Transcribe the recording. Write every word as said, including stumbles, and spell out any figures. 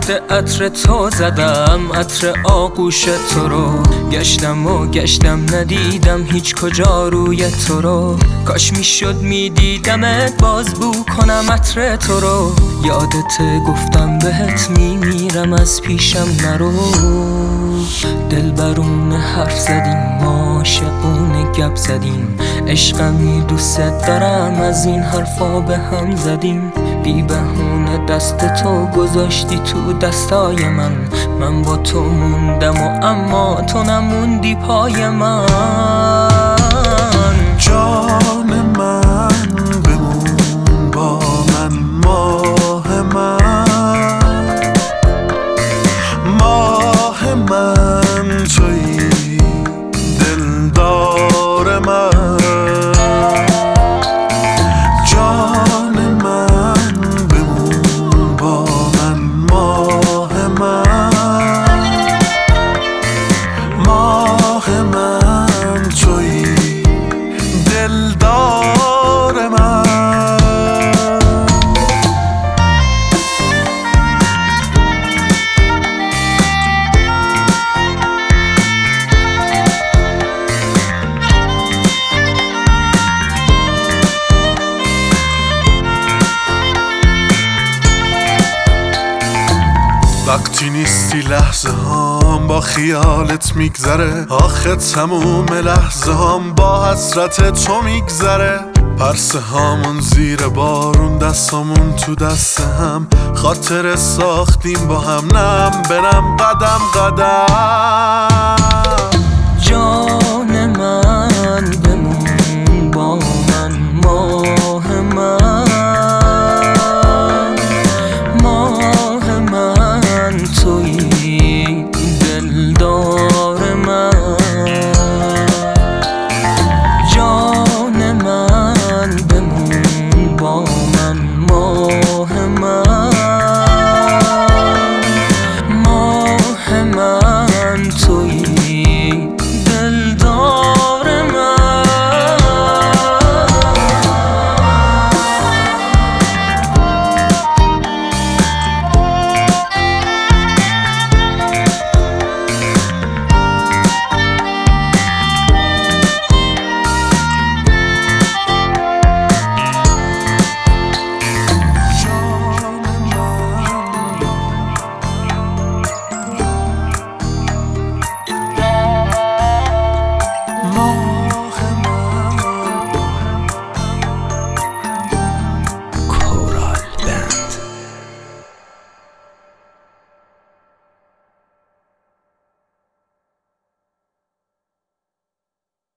یاد عطر تو زدم، عطر آغوش تو رو. گشتم و گشتم ندیدم هیچ کجا روی تو رو. کاش میشد میدیدمت باز بو کنم عطر تو رو. یادت گفتم بهت میمیرم از پیشم نرو. دلبرون حرف زدیم، عاشقونه گپ زدیم، عشقمی دوست دارم از این حرفا به هم زدیم. بی بهونه دست تو گذاشتی تو دستای من، من با تو موندم و اما تو نموندی پای من. جان من بمون با من، ماه من، ماه من تویی دلدار من. جان من بمون با من، ماه من، ماه من تویی دلدار من. وقتی نیستی لحظه هام با خیالت میگذره، آخه تموم لحظه هام با حسرت تو میگذره. پرسه هامون زیر بارون، دستامون تو دست هم، خاطر ساختیم با هم، نم برم قدم قدم. جان